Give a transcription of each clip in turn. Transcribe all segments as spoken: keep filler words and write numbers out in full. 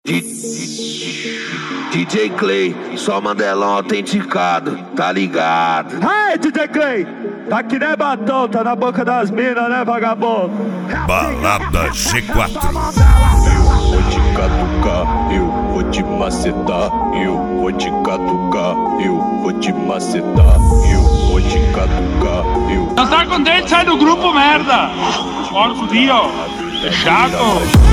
D J Clay, só Mandelão autenticado, tá ligado? Hey, D J Clay, tá que nem batom, tá na boca das minas, né, vagabundo? Balada G quatro. Eu vou te catucar, eu vou te macetar, eu vou te catucar, eu vou te macetar, eu vou te catucar, eu. Não tá contente, sai do grupo, merda! Bora fodido, é chato!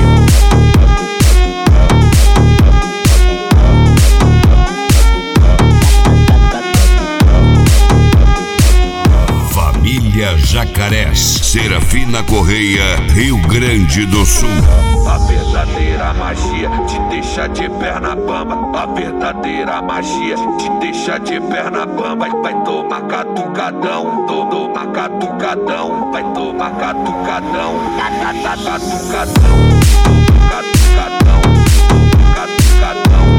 Família Jacarés, Serafina Correia, Rio Grande do Sul. A verdadeira magia te deixa de perna bamba. A verdadeira magia te deixa de perna bamba. Vai tomar catucadão, toma catucadão. Vai tomar catucadão, catucadão, catucadão, catucadão.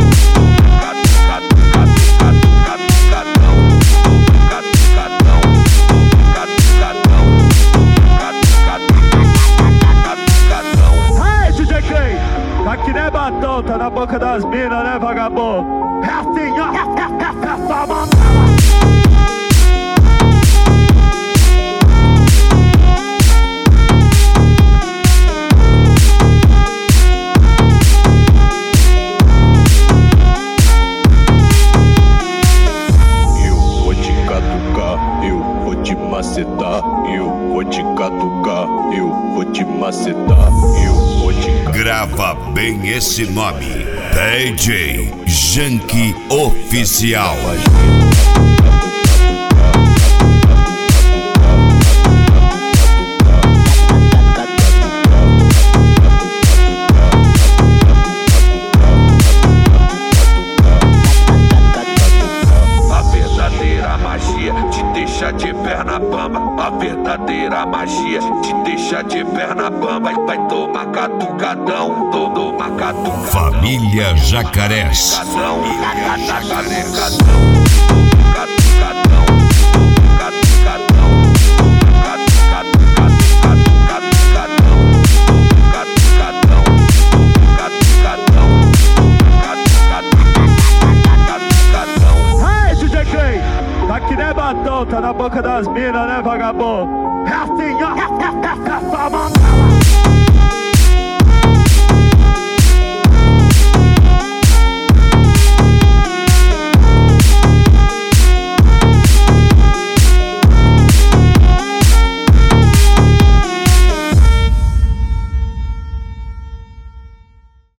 Tá que nem batom, tá na boca das minas, né, vagabundo? É assim, ó, essa mandala. Eu vou te catucar, eu vou te macetar, eu vou te catucar, eu vou te macetar, eu vou te catucar. Grava bem esse nome, D J Janky Oficial. De perna bamba, a verdadeira magia te deixa de perna bamba. Vai tomar catucadão, toma catucadão. Família Jacarés. Família Jacarés. Catucadão, catucadão, catucadão, catucadão, catucadão. Hey, D J Clay, tá que nem batom, tá na boca das minas, né, vagabundo?